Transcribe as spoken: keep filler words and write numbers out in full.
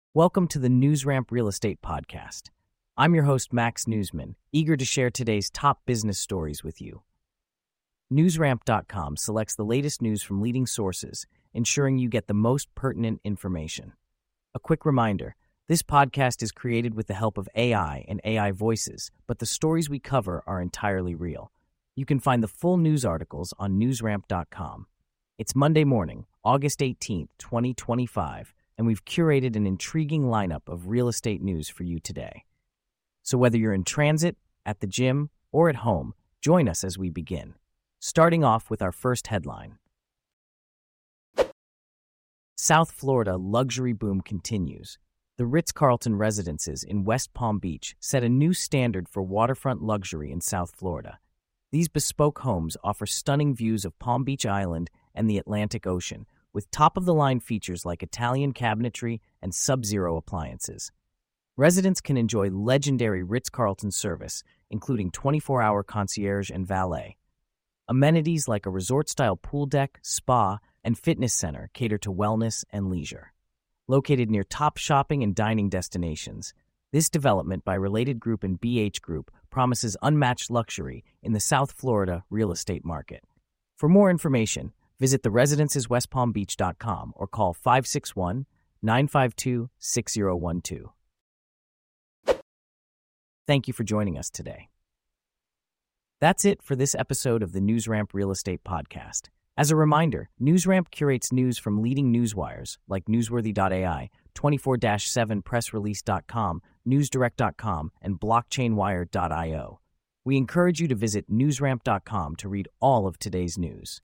Welcome to the NewsRamp Real Estate Podcast. I'm your host, Max Newsman, eager to share today's top business stories with you. NewsRamp dot com selects the latest news from leading sources, ensuring you get the most pertinent information. A quick reminder, this podcast is created with the help of A I and A I voices, but the stories we cover are entirely real. You can find the full news articles on NewsRamp dot com. It's Monday morning, August eighteenth, twenty twenty-five, and we've curated an intriguing lineup of real estate news for you today. So whether you're in transit, at the gym, or at home, join us as we begin. Starting off with our first headline. South Florida luxury boom continues. The Ritz-Carlton residences in West Palm Beach set a new standard for waterfront luxury in South Florida. These bespoke homes offer stunning views of Palm Beach Island and the Atlantic Ocean, with top-of-the-line features like Italian cabinetry and Sub-Zero appliances. Residents can enjoy legendary Ritz-Carlton service, including twenty-four hour concierge and valet. Amenities like a resort-style pool deck, spa, and fitness center cater to wellness and leisure. Located near top shopping and dining destinations, this development by Related Group and B H Group promises unmatched luxury in the South Florida real estate market. For more information, visit the residences west palm beach dot com or call five six one, nine five two, six zero one two. Thank you for joining us today. That's it for this episode of the NewsRamp Real Estate Podcast. As a reminder, NewsRamp curates news from leading newswires like newsworthy dot A I, twenty-four seven press release dot com, newsdirect dot com, and blockchain wire dot io. We encourage you to visit newsramp dot com to read all of today's news.